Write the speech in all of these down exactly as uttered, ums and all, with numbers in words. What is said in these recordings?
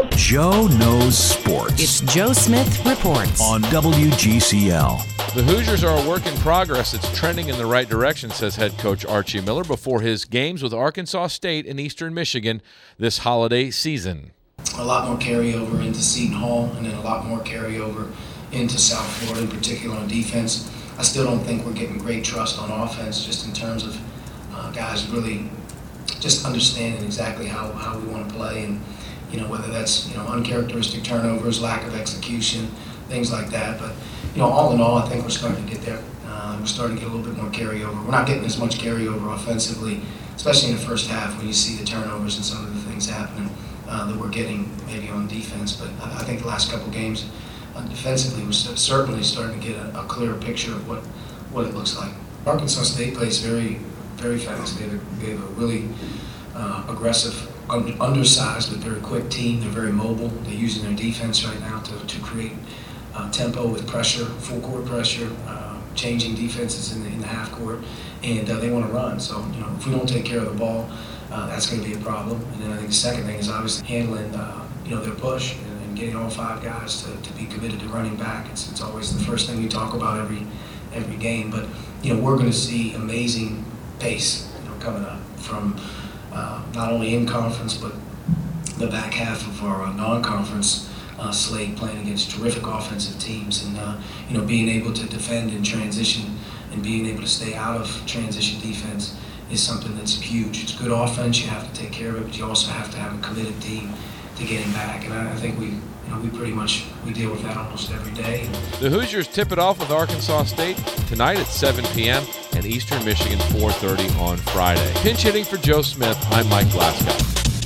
Joe knows sports. It's Joe Smith Reports on W G C L. The Hoosiers are a work in progress. It's trending in the right direction, says head coach Archie Miller before his games with Arkansas State and Eastern Michigan this holiday season. A lot more carryover into Seton Hall, and then a lot more carryover into South Florida, in particular on defense. I still don't think we're getting great trust on offense, just in terms of uh, guys really just understanding exactly how, how we want to play, and you know whether that's you know uncharacteristic turnovers, lack of execution, things like that. But you know, all in all, I think we're starting to get there. Uh, we're starting to get a little bit more carryover. We're not getting as much carryover offensively, especially in the first half when you see the turnovers and some of the things happening uh, that we're getting maybe on defense. But I, I think the last couple games uh, defensively, we're certainly starting to get a, a clearer picture of what what it looks like. Arkansas State plays very, very fast. They have a, they have a really uh, aggressive, un- undersized but very quick team. They're very mobile. They're using their defense right now to, to create uh, tempo with pressure, full court pressure, uh, changing defenses in the, in the half court, and uh, they want to run. So you know, if we don't take care of the ball, uh, that's going to be a problem. And then I think the second thing is obviously handling uh, you know their push and, and getting all five guys to, to be committed to running back. It's it's always the first thing we talk about every every game. But you know, we're going to see amazing pace you know, coming up from uh, not only in conference but the back half of our uh, non-conference uh, slate, playing against terrific offensive teams, and uh, you know being able to defend in transition and being able to stay out of transition defense is something that's huge. It's good offense, you have to take care of it, but you also have to have a committed team to getting back. And I, I think we, you know, we pretty much we deal with that almost every day. The Hoosiers tip it off with Arkansas State tonight at seven p.m. and Eastern Michigan four thirty on Friday. Pinch hitting for Joe Smith, I'm Mike Glasgow.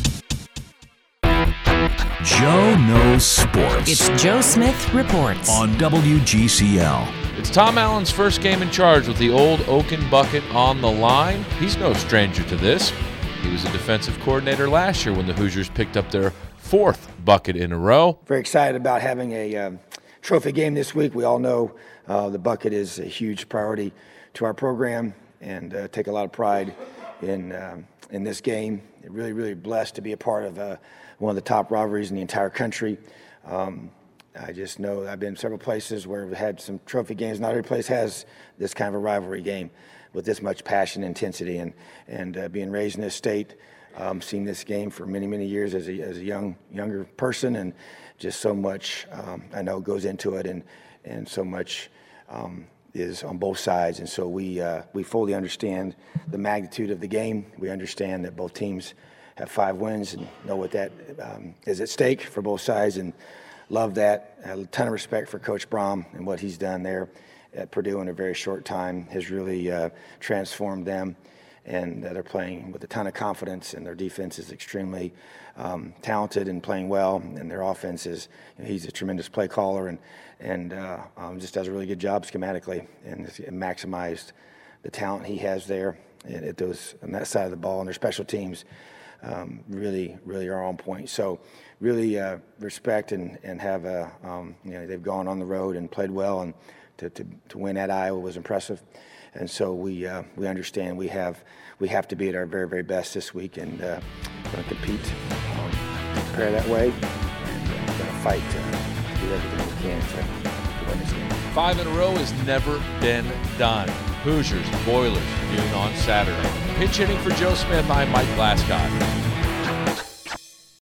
Joe knows sports. It's Joe Smith Reports on W G C L. It's Tom Allen's first game in charge with the old Oaken bucket on the line. He's no stranger to this. He was a defensive coordinator last year when the Hoosiers picked up their fourth bucket in a row. Very excited about having a um, trophy game this week. We all know uh, the bucket is a huge priority to our program, and uh, take a lot of pride in um, in this game. Really, really blessed to be a part of uh, one of the top rivalries in the entire country. Um, I just know I've been several places where we've had some trophy games. Not every place has this kind of a rivalry game with this much passion and intensity. And and uh, being raised in this state, um, seeing this game for many, many years as a as a young younger person, and just so much um, I know goes into it, and and so much um, is on both sides. And so we uh, we fully understand the magnitude of the game. We understand that both teams have five wins and know what that um, is at stake for both sides, and love that. A ton of respect for Coach Brom and what he's done there at Purdue in a very short time has really uh, transformed them, and uh, they're playing with a ton of confidence, and their defense is extremely um, talented and playing well, and their offense is, you know, he's a tremendous play caller, and and uh, um, just does a really good job schematically, and maximized the talent he has there at those on that side of the ball, and their special teams um, really, really are on point. So really uh, respect and, and have a, um, you know, they've gone on the road and played well, and to, to, to win at Iowa was impressive. And so we uh, we understand we have we have to be at our very, very best this week, and uh, going to compete, um, prepare that way, and uh, going to fight to do everything we can to, to win this game. Five in a row has never been done. Hoosiers, Boilers, noon on Saturday. Pitch hitting for Joe Smith, I'm Mike Glasgow.